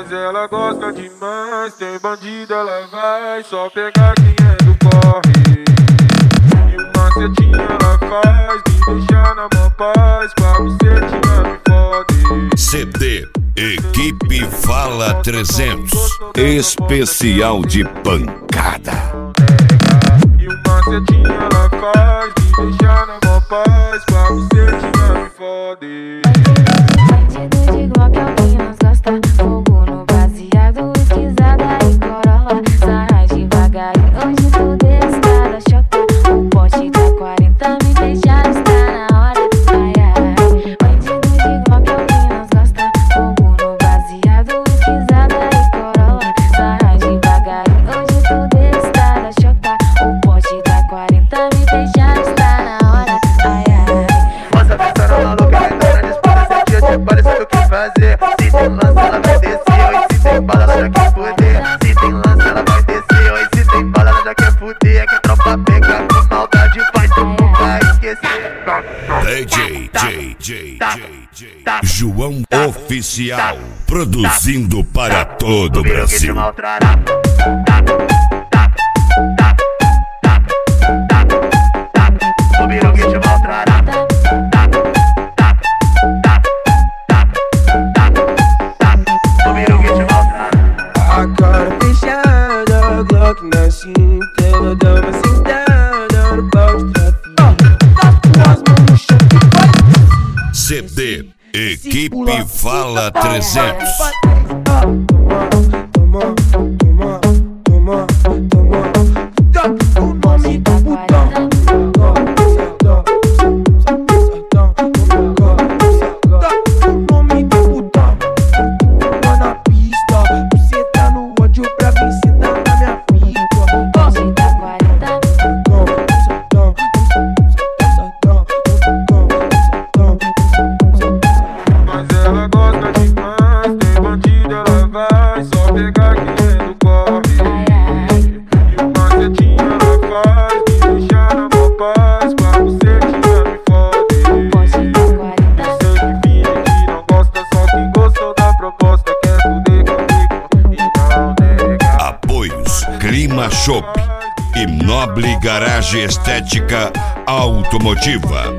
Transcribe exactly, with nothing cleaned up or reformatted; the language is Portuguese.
Mas ela gosta demais, tem bandido, ela vai só pegar quem é do corre. E o macetinho ela faz, me deixa na mão paz, pra bucetinha me fode. C D Equipe Fala trezentos, especial de pancada. E o macetinho ela faz, me deixa na mão paz, pra bucetinha me fode. Bandido de Glock é o que nós gosta, fogo no baseado, esquisada e corola, sarra devagarinho, hoje tudo está da chota, o pote da quarenta me fez já está na hora, ai ai. Bandido de Glock é o que nós gosta, fogo no baseado, esquisada e corola, sarra devagarinho, hoje tudo está da chota, o pote da quarenta me fez já está na hora, ai ai. Nossa pistola maluca, vai dar na disputa, sete dias de bala, sabe o que fazer. Se tem lança, ela vai descer, oi, se tem bala, ela já quer fuder. Se tem lança, ela vai descer, oi, se tem bala, ela já quer fuder. É que a tropa pega com maldade, faz tudo vai esquecer. D J, J, J, J, J, João Oficial, produzindo para todo o Brasil. A cara fechada, Glock na cinta, ela dá uma sentada no pau de trafique. As mãos no chão que vai. C D Equipe Fala trezentos. Toma, toma, toma, toma. Dá o nome do botão. Dá o nome do botão. Toma na pista, você tá no ódio pra vir sentar na minha fita. Pote da quarenta. Mas ela gosta demais, tem bandido, ela vai só pegar quem é do corre. E o macetinho ela faz, me deixa na mão paz, pra bucetinha me fode. Pote da quarenta. Sei que finge que não gosta, só que gostou da proposta, quer fuder comigo e não nega. Apoios Clima Shop e Noble Garage Estética Automotiva.